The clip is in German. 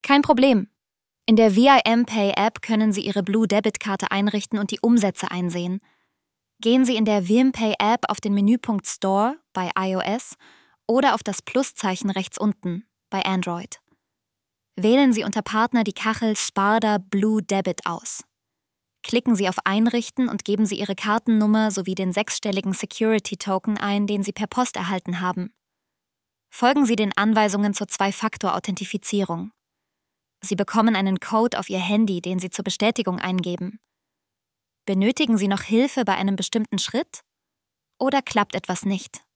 Kein Problem. In der VIM Pay App können Sie Ihre Blue Debit-Karte einrichten und die Umsätze einsehen. Gehen Sie in der VIM Pay App auf den Menüpunkt Store bei iOS oder auf das Pluszeichen rechts unten bei Android. Wählen Sie unter Partner die Kachel Sparda Blue Debit aus. Klicken Sie auf Einrichten und geben Sie Ihre Kartennummer sowie den 6-stelligen Security-Token ein, den Sie per Post erhalten haben. Folgen Sie den Anweisungen zur 2-Faktor-Authentifizierung. Sie bekommen einen Code auf Ihr Handy, den Sie zur Bestätigung eingeben. Benötigen Sie noch Hilfe bei einem bestimmten Schritt? Oder klappt etwas nicht?